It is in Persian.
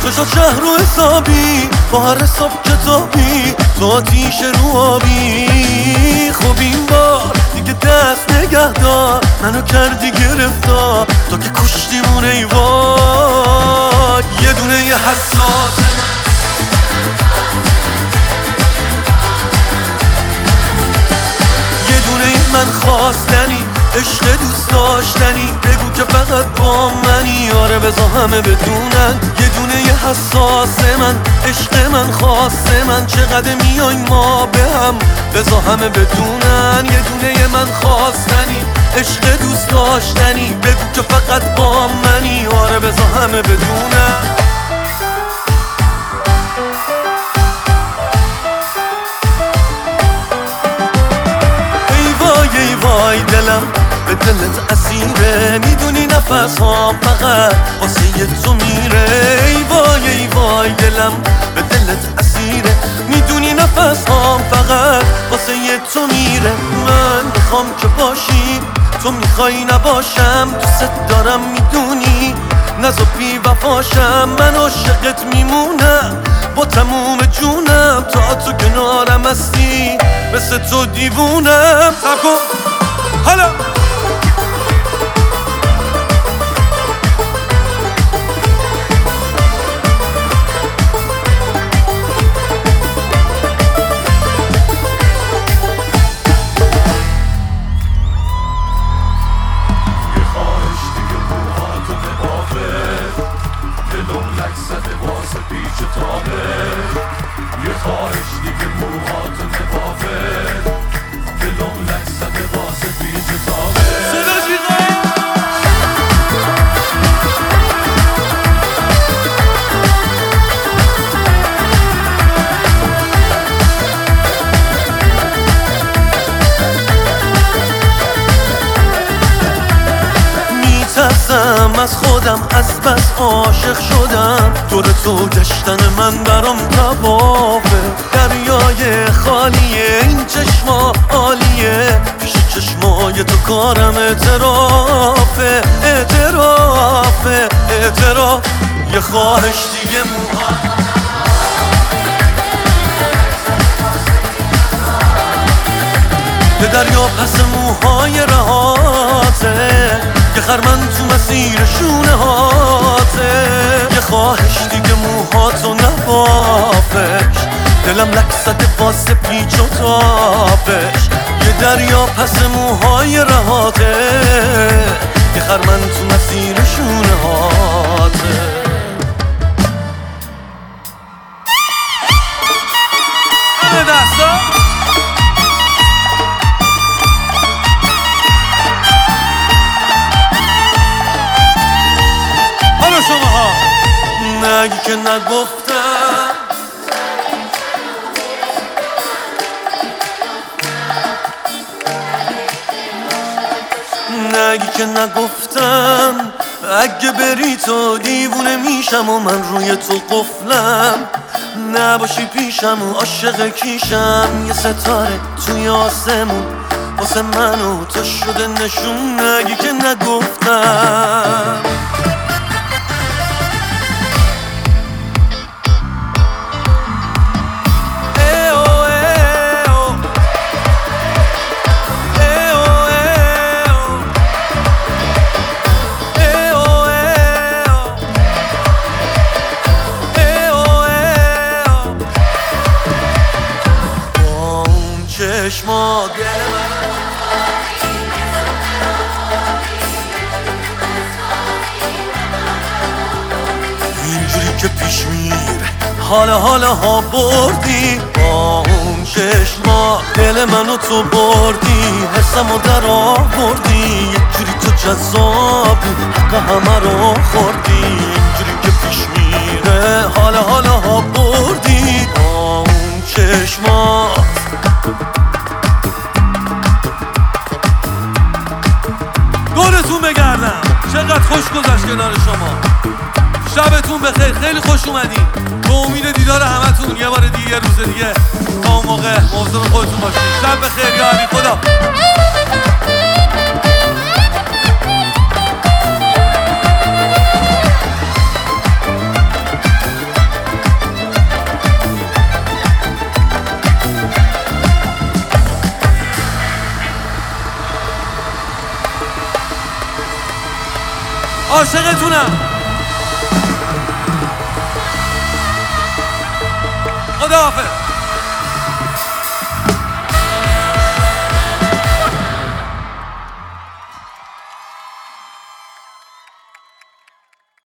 چشات شهر و حسابی با هر حساب کتابی تو آتیش رو آبی. خب این بار دیگه دست نگه دار، منو کردی گرفتار تا که کشتیمون ای وای. یه دونه یه حساس یه دونه من خواستنی، عشق دوست داشتنی، بگو که فقط با منی. آره بذار همه بدونن یه دونه یه حساس من، عشق من خاص من، چقدر میایم ما به هم بذار همه بدونن. یه دونه یه من خواستنی، عشق دوست داشتنی، بگو که فقط با منی. آره بذار همه بدونن. ای وای دلم به دلت اسیره، میدونی نفس هام فقط واسه تو میره. ای وای دلم به دلت اسیره، میدونی نفس هام فقط واسه تو میره. من میخوام که باشی، تو میخوای نباشم، دوست دارم میدونی، نزا بی وفاشم. من عاشقت میمونم با تموم جونم، تا تو کنارم هستی مثل تو دیوونم. سب کن حالا از خودم از بس عاشق شدم، دور تو گشتن من برام توافه. دریای خالیه این چشما عالیه، پیش چشمای تو کارم اعترافه. اعتراف یه خواهش دیگه یه دریا پس موهای رهاته، یه خرمن تو مسیر شونه هاته. یه خواهش دیگه موهاتو نبافش، دلم لک زده واسه پیچ و تابش. یه دریا پس موهای رهاته، یه خرمن تو مسیر شونه هاته. نگی که نگفتم، نگی که نگفتم، اگه بری تو دیوونه میشم و من روی تو قفلم. نباشی پیشم و عاشق کیشم، یه ستاره توی آسمون واسه من و تو شده نشون. نگی که نگفتم. چشما اینجوری که پیش میره حالا ها بردی، با اون چشما دل منو تو بردی، حسمو در آوردی. یه جوری تو جذابی حق همه رو خوردی، اینجوری که پیش میره حالا ها بردی، با اون چشما. دورتون بگردم، چقدر خوش گذشت کنار شما. شبتون بخیر، خیلی خوش اومدین. به امید دیدار همتون یه بار دیگه، یه روز دیگه. تا اون موقع مواظب خودتون باشید. شب بخیر یا علی. خدا عاشقتونم. خداحافظ.